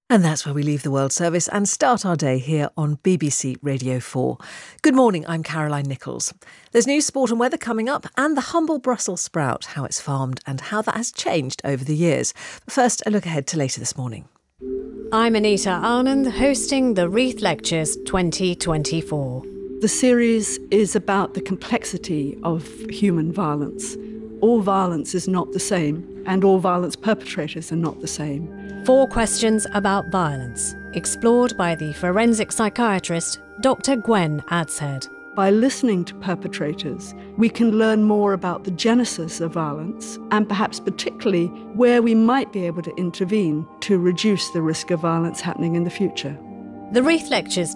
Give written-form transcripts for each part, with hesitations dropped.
And that's where we leave the World Service and start our day here on BBC Radio 4. Good morning, I'm Caroline Nichols. There's new sport and weather coming up, and the humble Brussels sprout, how it's farmed and how that has changed over the years. But first, a look ahead to later this morning. I'm Anita Anand, hosting the Reith Lectures 2024. The series is about the complexity of human violence. All violence is not the same, and all violence perpetrators are not the same. 4 questions about violence, explored by the forensic psychiatrist Dr. Gwen Adshead. By listening to perpetrators, we can learn more about the genesis of violence and perhaps particularly where we might be able to intervene to reduce the risk of violence happening in the future. The Reith Lectures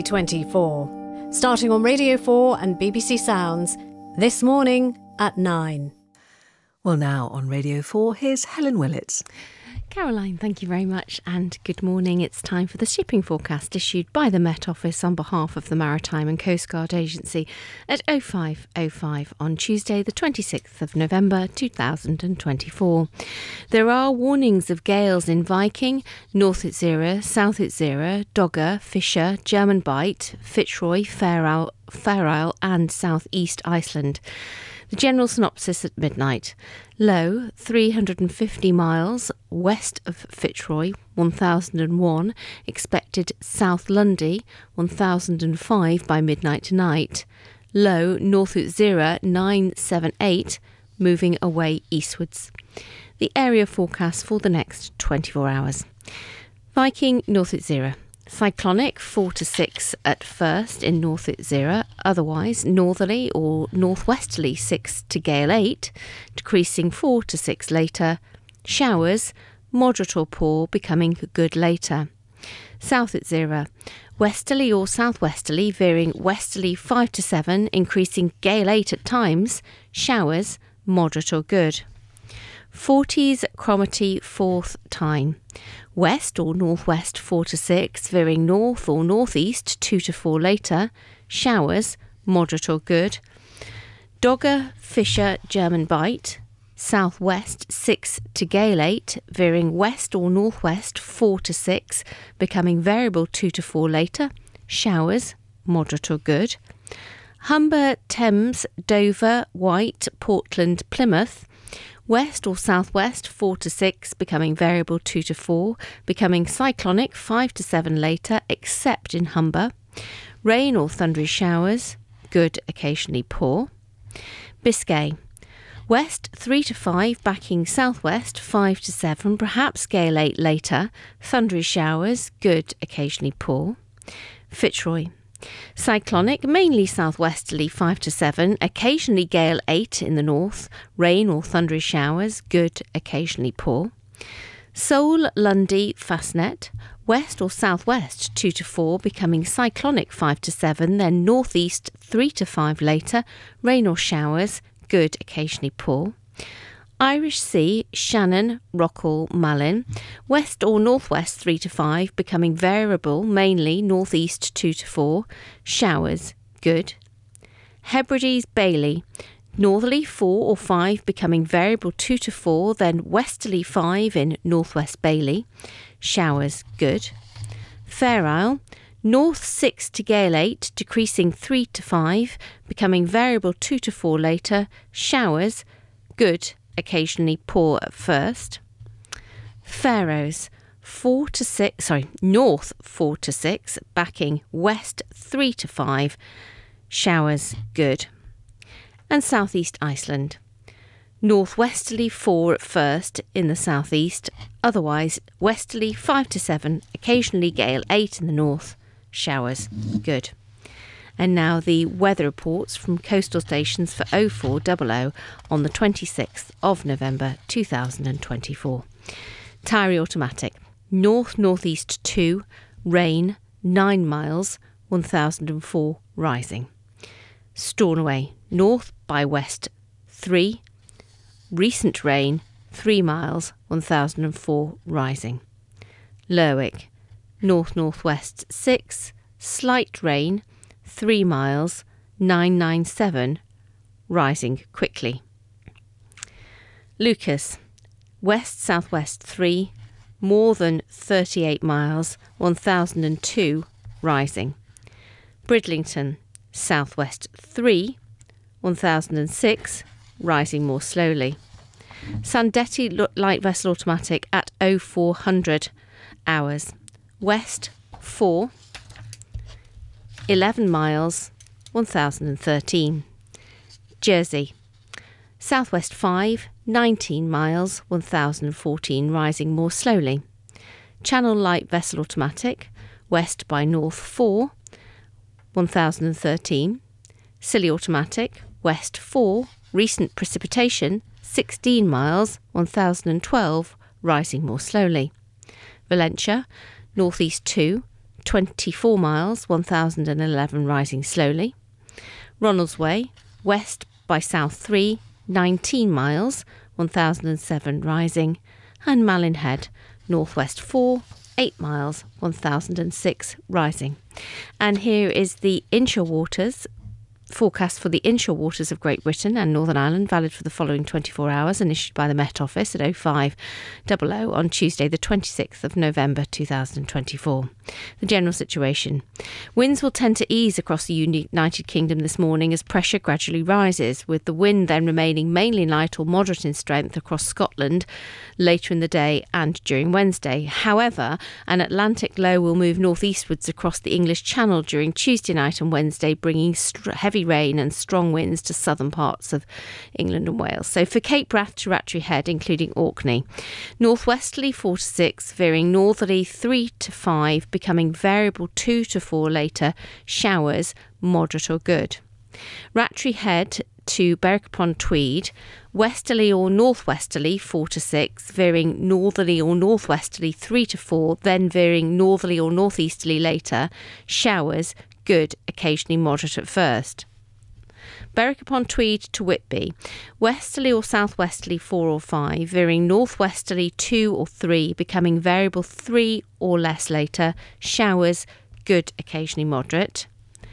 2024, starting on Radio 4 and BBC Sounds, this morning at 9. Well, now on Radio 4, here's Helen Willits. Caroline, thank you very much, and good morning. It's time for the shipping forecast issued by the Met Office on behalf of the Maritime and Coast Guard Agency at 05:05 on Tuesday the 26th of November 2024. There are warnings of gales in Viking, North Utsira, South Utsira, Dogger, Fisher, German Bight, Fitzroy, Fair Isle and South East Iceland. The general synopsis at midnight. Low, 350 miles west of Fitzroy, 1001. Expected South Lundy, 1005 by midnight tonight. Low, North Utsira, 978, moving away eastwards. The area forecast for the next 24 hours. Viking, North Utsira. Cyclonic 4 to 6 at first in North Utsira, otherwise northerly or northwesterly 6 to gale 8, decreasing 4 to 6 later. Showers, moderate or poor, becoming good later. South Utsira, westerly or southwesterly, veering westerly 5 to 7, increasing gale 8 at times. Showers, moderate or good. 40s Cromarty 4th Tyne. West or northwest 4 to 6, veering north or northeast 2 to 4 later. Showers, moderate or good. Dogger, Fisher, German Bight. Southwest 6 to gale 8, veering west or northwest 4 to 6, becoming variable 2 to 4 later. Showers, moderate or good. Humber, Thames, Dover, White, Portland, Plymouth. West or southwest 4 to 6, becoming variable 2 to 4, becoming cyclonic 5 to 7 later, except in Humber. Rain or thundery showers, good, occasionally poor. Biscay. West 3 to 5, backing southwest 5 to 7, perhaps gale 8 later, thundery showers, good, occasionally poor. Fitzroy. Cyclonic, mainly southwesterly 5 to 7, occasionally gale 8 in the north, rain or thundery showers, good, occasionally poor. Seoul, Lundy, Fastnet, west or southwest 2 to 4, becoming cyclonic 5 to 7, then northeast 3 to 5 later, rain or showers, good, occasionally poor. Irish Sea, Shannon, Rockall, Malin, west or northwest 3 to 5, becoming variable, mainly northeast 2 to 4, showers, good. Hebrides, Bailey, northerly 4 or 5, becoming variable 2 to 4, then westerly 5 in northwest Bailey, showers, good. Fair Isle, north 6 to gale 8, decreasing 3 to 5, becoming variable 2 to 4 later, showers, good, occasionally poor at first. Faroes, north 4 to 6, backing west 3 to 5, showers, good. And southeast Iceland, northwesterly 4 at first in the southeast, otherwise westerly 5 to 7, occasionally gale 8 in the north, showers, good. And now the weather reports from coastal stations for 0400 on the 26th of November 2024. Tyree Automatic, north-northeast 2, rain 9 miles, 1004 rising. Stornoway, north by west 3, recent rain 3 miles, 1004 rising. Lerwick, north-northwest 6, slight rain 3 miles, 997, rising quickly. Lucas, west-southwest 3, more than 38 miles, 1002, rising. Bridlington, southwest 3, 1006, rising more slowly. Sandetti light vessel automatic at 0400 hours, west 4, 11 miles, 1013. Jersey, southwest 5, 19 miles, 1014, rising more slowly. Channel light vessel automatic, west by north 4, 1013. Scilly automatic, west 4, recent precipitation, 16 miles, 1012, rising more slowly. Valentia, northeast 2, 24 miles, 1011, rising slowly. Ronaldsway, west by south 3, 19 miles, 1007, rising. And Malinhead, northwest 4, 8 miles, 1006, rising. And here is the inshore waters forecast for the inshore waters of Great Britain and Northern Ireland, valid for the following 24 hours and issued by the Met Office at 0500 on Tuesday the 26th of November 2024. The general situation. Winds will tend to ease across the United Kingdom this morning as pressure gradually rises, with the wind then remaining mainly light or moderate in strength across Scotland later in the day and during Wednesday. However, an Atlantic low will move northeastwards across the English Channel during Tuesday night and Wednesday, bringing heavy rain and strong winds to southern parts of England and Wales. So for Cape Wrath to Rattray Head, including Orkney, northwesterly 4 to 6, veering northerly 3 to 5, becoming variable 2 to 4 later, showers moderate or good. Rattray Head to Berwick upon Tweed, westerly or northwesterly 4 to 6, veering northerly or northwesterly 3 to 4, then veering northerly or northeasterly later, showers good, occasionally moderate at first. Berwick upon Tweed to Whitby, westerly or southwesterly 4 or 5, veering northwesterly 2 or 3, becoming variable 3 or less later, showers good, occasionally moderate.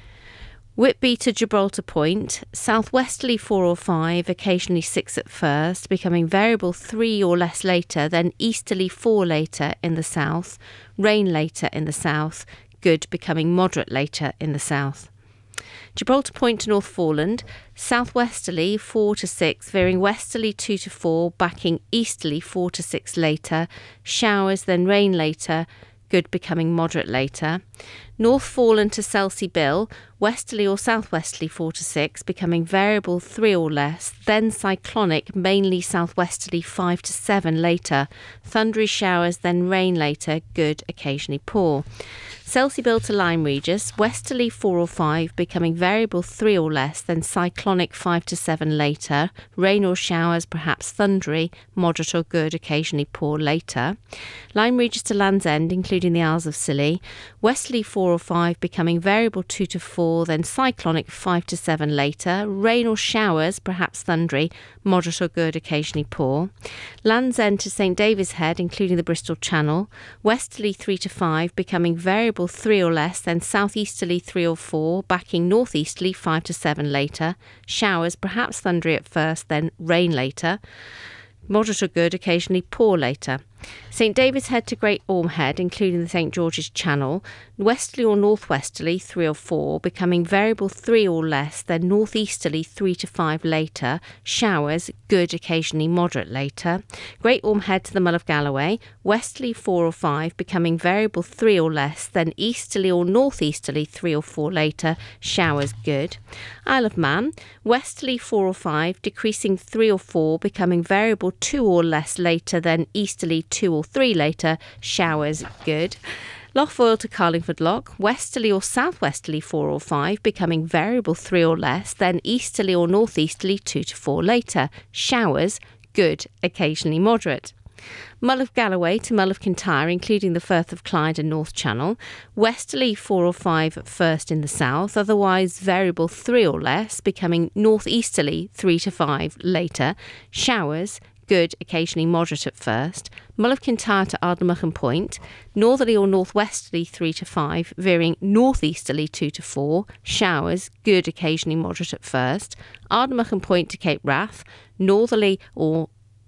Whitby to Gibraltar Point, southwesterly 4 or 5, occasionally 6 at first, becoming variable 3 or less later, then easterly 4 later in the south, rain later in the south, good, becoming moderate later in the south. Gibraltar Point to North Foreland, southwesterly 4 to 6, veering westerly 2 to 4, backing easterly 4 to 6 later, showers then rain later, good, becoming moderate later. North Foreland to Selsey Bill, westerly or southwesterly 4 to 6, becoming variable 3 or less, then cyclonic, mainly southwesterly 5 to 7 later, thundery showers, then rain later, good, occasionally poor. Selsey Bill to Lyme Regis, westerly 4 or 5, becoming variable 3 or less, then cyclonic 5 to 7 later, rain or showers, perhaps thundery, moderate or good, occasionally poor later. Lyme Regis to Land's End, including the Isles of Scilly, westerly 4 or 5, becoming variable 2 to 4, then cyclonic 5 to 7 later, rain or showers, perhaps thundery, moderate or good, occasionally poor. Land's End to St David's Head, including the Bristol Channel, westerly 3 to 5, becoming variable 3 or less, then southeasterly 3 or 4, backing northeasterly 5 to 7 later, showers, perhaps thundery at first, then rain later, moderate or good, occasionally poor later. St David's Head to Great Orme Head, including the St George's Channel, westerly or northwesterly 3 or 4, becoming variable 3 or less, then northeasterly 3 to 5 later, showers, good, occasionally moderate later. Great Orme Head to the Mull of Galloway, westerly 4 or 5, becoming variable 3 or less, then easterly or northeasterly 3 or 4 later, showers, good. Isle of Man, westerly 4 or 5, decreasing 3 or 4, becoming variable 2 or less later, then easterly 2 or 3 later, showers, good. Lough Foyle to Carlingford Loch, westerly or southwesterly 4 or 5, becoming variable 3 or less, then easterly or northeasterly 2 to 4 later, showers, good, occasionally moderate. Mull of Galloway to Mull of Kintyre, including the Firth of Clyde and North Channel, westerly 4 or 5 at first in the south, otherwise variable 3 or less, becoming northeasterly 3 to 5 later, showers, good, occasionally moderate at first. Mull of Kintyre to Ardnamurchan Point, northerly or northwesterly 3 to 5, veering northeasterly 2 to 4, showers, good, occasionally moderate at first. Ardnamurchan Point to Cape Wrath, northerly or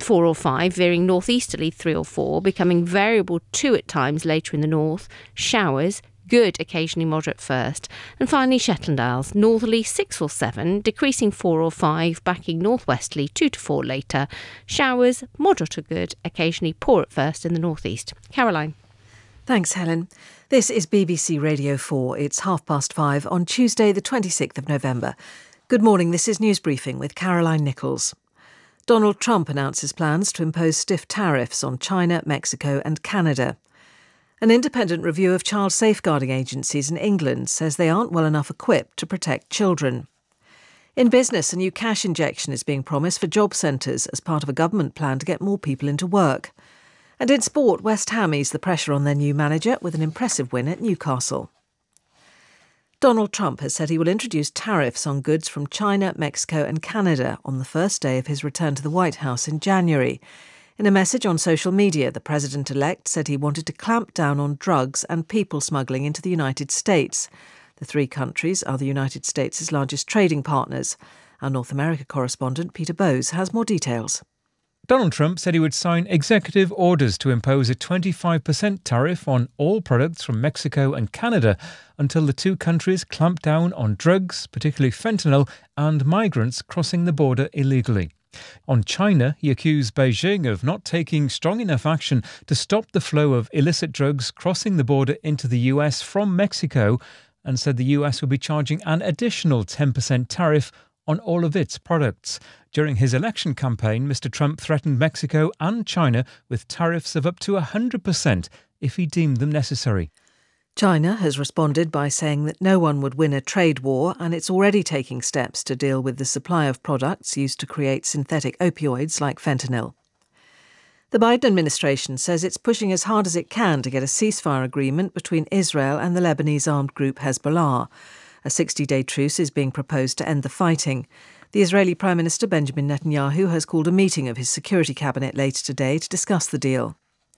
4 or 5, veering northeasterly 3 or 4, becoming variable 2 at times later in the north, showers, good, occasionally moderate first, and finally Shetland Isles, northerly 6 or 7, decreasing 4 or 5, backing northwesterly 2 to 4 later, showers, moderate or good, occasionally poor at first in the northeast. Caroline. Thanks, Helen. This is BBC Radio 4. It's 5:30 on Tuesday, the 26th of November. Good morning, this is News Briefing with Caroline Nichols. Donald Trump announces plans to impose stiff tariffs on China, Mexico and Canada. An independent review of child safeguarding agencies in England says they aren't well enough equipped to protect children. In business, a new cash injection is being promised for job centres as part of a government plan to get more people into work. And in sport, West Ham eased the pressure on their new manager with an impressive win at Newcastle. Donald Trump has said he will introduce tariffs on goods from China, Mexico and Canada on the first day of his return to the White House in January. In a message on social media, the president-elect said he wanted to clamp down on drugs and people smuggling into the United States. The 3 countries are the United States' largest trading partners. Our North America correspondent Peter Bowes has more details. Donald Trump said he would sign executive orders to impose a 25% tariff on all products from Mexico and Canada until the 2 countries clamp down on drugs, particularly fentanyl, and migrants crossing the border illegally. On China, he accused Beijing of not taking strong enough action to stop the flow of illicit drugs crossing the border into the US from Mexico, and said the US would be charging an additional 10% tariff on all of its products. During his election campaign, Mr. Trump threatened Mexico and China with tariffs of up to 100% if he deemed them necessary. China has responded by saying that no one would win a trade war, and it's already taking steps to deal with the supply of products used to create synthetic opioids like fentanyl. The Biden administration says it's pushing as hard as it can to get a ceasefire agreement between Israel and the Lebanese armed group Hezbollah. A 60-day truce is being proposed to end the fighting. The Israeli Prime Minister Benjamin Netanyahu has called a meeting of his security cabinet later today to discuss the deal.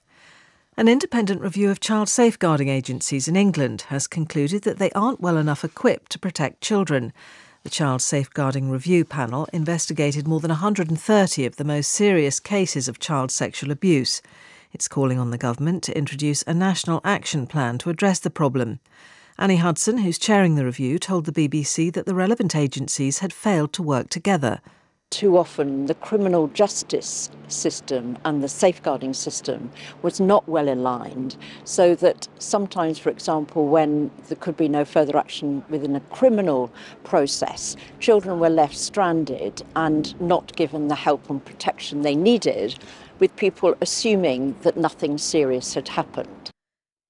An independent review of child safeguarding agencies in England has concluded that they aren't well enough equipped to protect children. The Child Safeguarding Review Panel investigated more than 130 of the most serious cases of child sexual abuse. It's calling on the government to introduce a national action plan to address the problem. Annie Hudson, who's chairing the review, told the BBC that the relevant agencies had failed to work together. Too often the criminal justice system and the safeguarding system was not well aligned, so that sometimes, for example, when there could be no further action within a criminal process, children were left stranded and not given the help and protection they needed, with people assuming that nothing serious had happened.